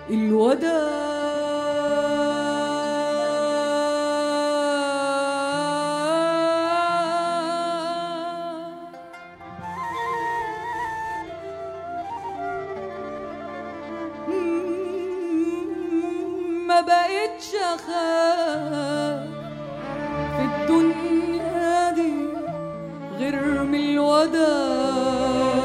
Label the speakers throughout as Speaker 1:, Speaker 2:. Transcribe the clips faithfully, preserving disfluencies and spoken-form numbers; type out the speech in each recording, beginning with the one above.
Speaker 1: الوداع ما بقتش اخاف في الدنيا دي غير من الوداع.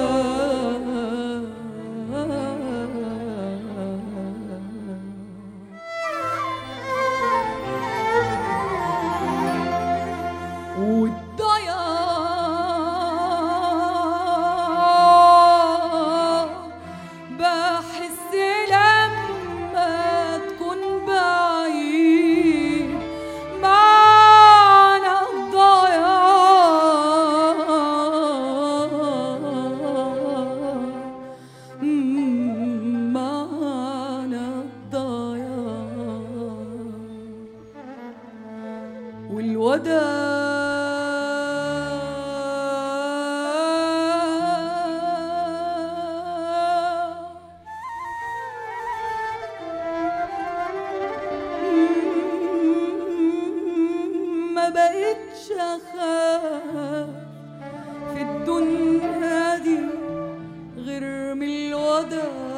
Speaker 1: ما بقتش اخاف في الدنيا دي غير من الوداع.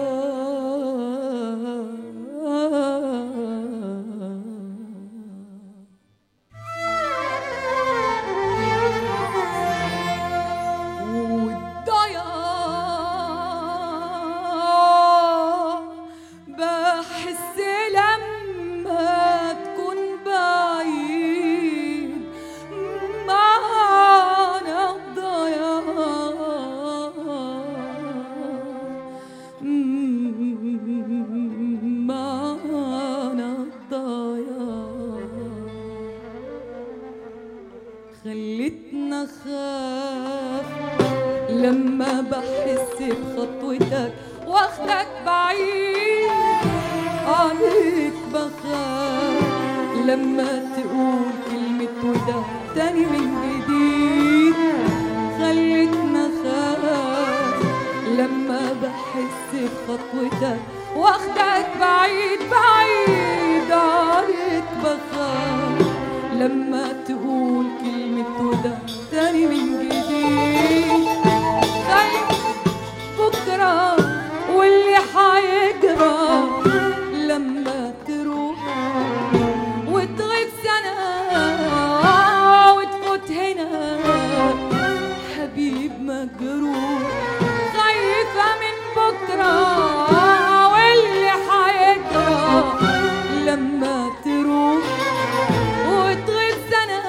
Speaker 1: خلتنا خاف لما بحس بخطوتك واخدك بعيد عليك، بخاف لما تقول كلمة وده تاني من جديد. خلتنا خاف لما بحس بخطوتك واخدك بعيد بعيد عليك، بخاف لما تقول كلمة وده تاني من جديد. خايف بكرة واللي حيجرى لما تروح وتغيب سنة وتفوت هنا حبيب مجروح. خايفة من بكرة واللي حيجرى لما تروح وتغيب سنة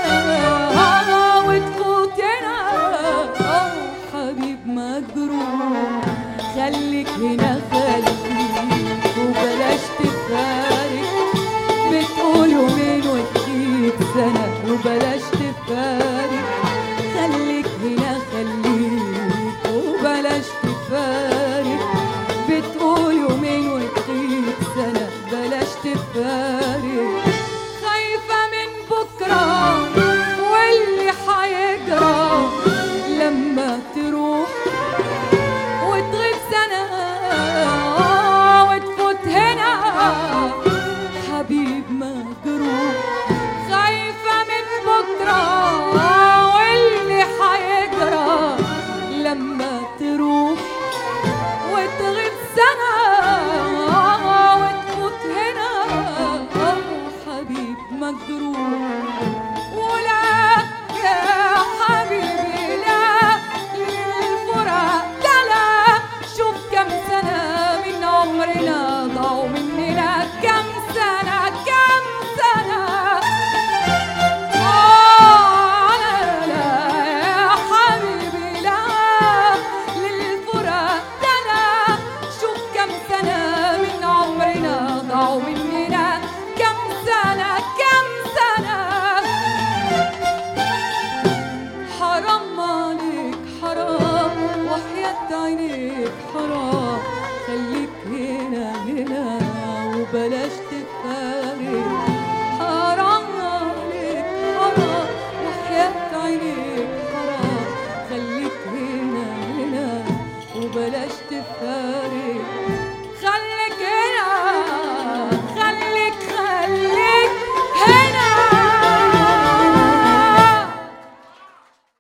Speaker 1: وتفوت هنا حبيب مجروح. خليك هنا خليك وبلاش تفارق، بتقول يومين وتغيب سنة وبلاش تفارق. خليك هنا خليك وبلاش تفارق، بتقول يومين وتغيب سنة بلاش تفارق. خايفة من بكرة واللي حيجرى لما تروح وتغيب سنة وتفوت هنا حبيب مجروح. خايفة من بكرة واللي حيجرى لما تروح وتغيب سنة وتفوت هنا حبيب مجروح. ولا يا حبيبي لا للفراق ده لا، شوف كم سنة من عمرنا ضاعوا مننا، كم سنة كم سنة. آه لا لا يا حبيبي لا للفراق ده لا، شوف كم سنة من عمرنا ضاعوا مننا، كم سنة كم سنة. حرام عليك حرام وحياة عينيك حرام، خليك هنا هنا وبلاش تفارق. حرام عليك حرام وحياة عينيك حرام، خليك هنا هنا وبلاش تفارق.